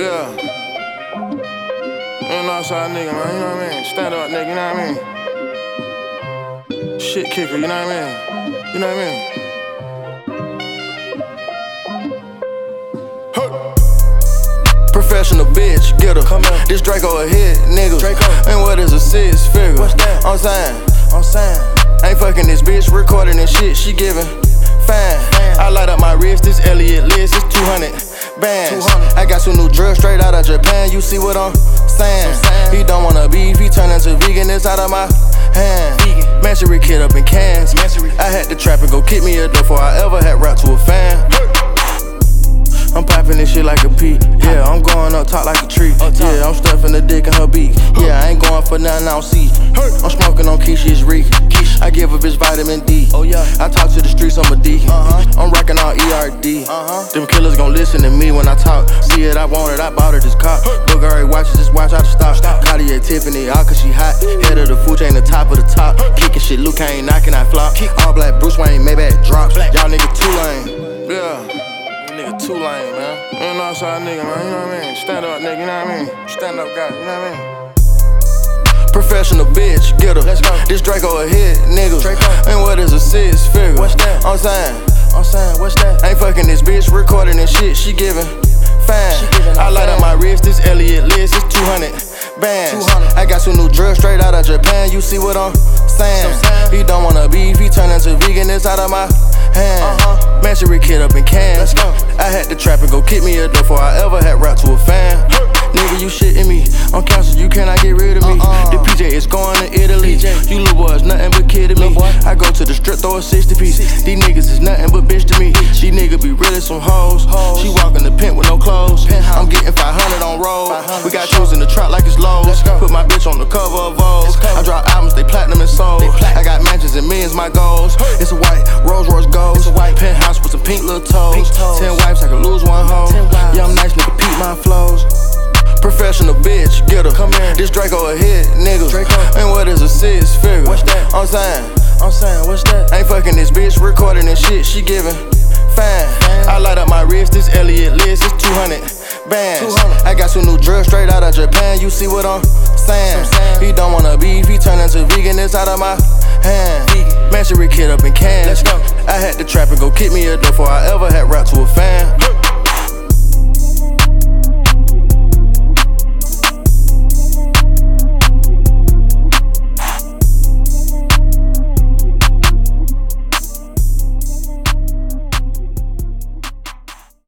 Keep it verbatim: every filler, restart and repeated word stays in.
Yeah. You know outside nigga, man, you know what I mean? Stand up nigga, you know what I mean? Shit kicker, you know what I mean? You know what I mean? Hey. Professional bitch, get her. Come here. This Draco a hit, nigga. Draco. And what is a six figure? What's that? I'm saying, I'm saying. Ain't fucking this bitch, recording this shit, she giving fine. I light up my wrist, this Elliot list, it's two hundred bands. I got some new drugs straight out of Japan, you see what I'm saying? He don't wanna beef, he turn into vegan, it's out of my hand. Mansory kid up in cans. I had to trap and go kick me a door before I ever had rap to a fan. I'm popping this shit like a pea. Yeah, I'm going up top like a tree. Yeah, I'm stuffing the dick in her beak. Yeah, I ain't going for nothing I don't see. I'm smoking on Keisha's reek. I give a bitch vitamin D. Oh yeah, I talk to the streets, I'm a D. Uh-huh. I'm rocking all E R D. Uh-huh. Them killers gon' listen to me when I talk. See it, I want it, I bought her this cop. Bulgari watches, just watch how to stop. stop. Cartier Tiffany, all cause she hot. Head of the food chain, the top of the top. Kicking shit, Luke ain't knocking, I flop. All black, Bruce Wayne, Maybach drops. Y'all nigga too lame. Yeah. Nigga too lame, man. You know outside nigga, man, you know what I mean? Stand up nigga, you know what I mean? Stand up guy, you know what I mean? Professional bitch, get her. Let's go. This Draco a hit, nigga. Draco. And what is a six figure? What's that? I'm saying, I'm saying, what's that? Ain't fucking this bitch, recording this shit, she giving fine. She giving I light up my wrist, this Elliot list, it's two hundred bands. two hundred. I got some new drugs straight out of Japan, you see what I'm saying? So he don't wanna beef, he turn into vegan, it's out of my hand. Uh-huh. Mansory kid up in cans. I had to trap and go kick me a door before I ever had rap to a fan. Nigga, you shitting me. On council, you cannot get rid of me. Uh-uh. The P J is going to Italy. P J. You little boys, nothing but kidding me. I go to the strip, throw a sixty piece. These niggas is nothing but bitch to me. Bitch. These niggas be really some hoes. hoes. She walkin' the pimp with no clothes. Penthouse. I'm getting five hundred on roll. We got shoes in the trap like it's Lowe's. Put my bitch on the cover of Vogue. I drop albums, they platinum and sold. I got mansions and millions, my goals. Hey. It's a white Rolls Royce gold. It's a white penthouse with some pink little toes. Pink toes. Ten wives, I can lose one hoe. Yeah, I'm nice, nigga, peep my flows. Professional bitch, get her. Come here. This Draco a hit, nigga. Draco. And what is a six figure? What's that? I'm saying, I'm saying, what's that? Ain't fucking this bitch, recording this shit, she giving fine. I light up my wrist, this Elliot list, it's two hundred bands. two hundred. I got some new drugs straight out of Japan, you see what I'm saying? He don't wanna beef, he turn into vegan, it's out of my hand. Mansory kid up in cans. Let's go. I had to trap and go kick me a door before I ever had rap to a fan.